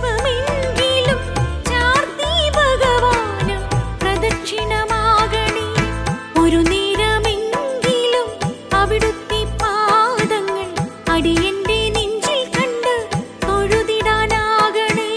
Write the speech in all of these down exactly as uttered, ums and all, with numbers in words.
പുഷ്പമെങ്കിലും ചാർത്തി ഭഗവാന് പ്രദക്ഷിണമാകണേ. ഒരു നേരമെങ്കിലും അവിടുത്തെ പാദങ്ങൾ അടിയന്റെ നെഞ്ചിൽ കണ്ട് തൊഴുതിടാനാകണേ.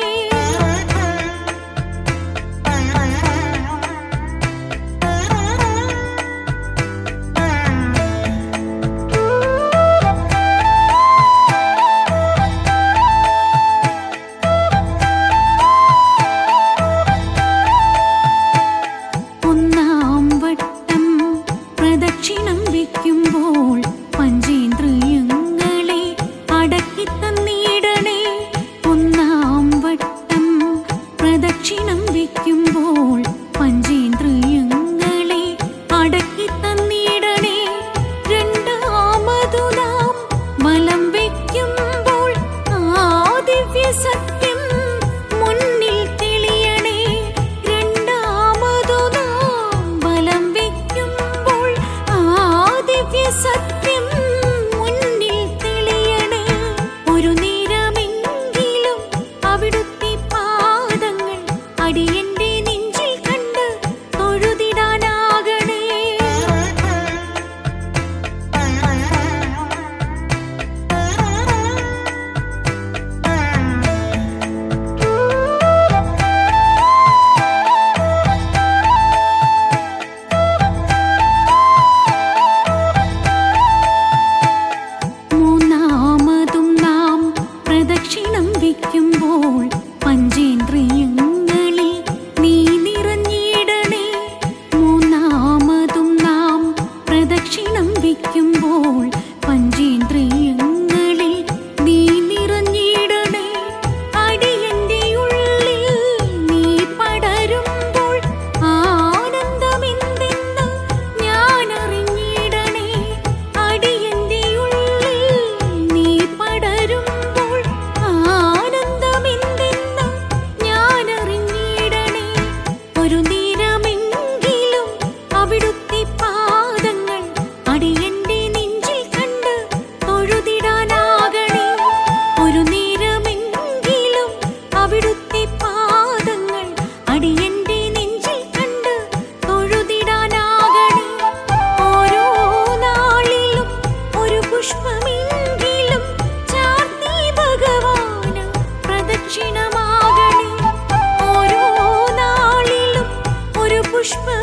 ഒന്നാം വട്ടം പ്രദക്ഷിണം വയ്ക്കുമ്പോൾ പഞ്ചേന്ദ്രിയങ്ങളെ അടക്കി തന്നിടണേ. ഒന്നാം വട്ടം പ്രദക്ഷിണം വയ്ക്കുമ്പോൾ പഞ്ചേന്ദ്രിയങ്ങളെ അടക്കി തന്നിടണേ. രണ്ടാമതു നാം വലം വയ്ക്കുമ്പോൾ ആ ദിവ്യ സത്യം മുന്നിൽ തെളിയണേ. രണ്ടാമതു നാം വലം വയ്ക്കുമ്പോൾ ആ ദിവ്യ സത്യം മുന്നിൽ തെളിയണേ. ഒരു നേരമെങ്കിലും അവിടുത്തെ പാദങ്ങൾ അടിയന്റെ നെഞ്ചിൽ കണ്ട് തൊഴുതിടാനാകണേ. മൂന്നാമതും നാം പ്രദക്ഷിണം വയ്ക്കുമ്പോൾ പഞ്ചേന്ദ്രിയങ്ങളിൽ നീ നിറഞ്ഞിടണേ. മൂന്നാമതും നാം പ്രദക്ഷിണം വയ്ക്കുമ്പോൾ പഞ്ചേന്ദ്രിയങ്ങളിൽ നീ നിറഞ്ഞിടണേ. അടിയന്റെ ഉള്ളിൽ നീ പടരുമ്പോൾ ആനന്ദമെന്തെന്ന് ഞാൻ അറിഞ്ഞിടണേ. അടിയന്റെ ഉള്ളിൽ നീ പടരുമ്പോൾ ആനന്ദമെന്തെന്ന് ഞാൻ അറിഞ്ഞിടണേ. ഒരു നേരമെങ്കിലും അവിടുത്തെ പാദങ്ങൾ അടിയന്റെ നെഞ്ചിൽ കണ്ട് തൊഴുതിടാനാകണേ. ഒരു നേരമെങ്കിലും അവിടുത്തെ പാദങ്ങൾ അടിയന്റെ നെഞ്ചിൽ കണ്ട് തൊഴുതിടാനാകണേ. ഓരോ നാളിലും ഒരു പുഷ്പമെങ്കിലും ചാർത്തി ഭഗവാന് പ്രദക്ഷിണമാകണേ. ഓരോ നാളിലും ഒരു പുഷ്പ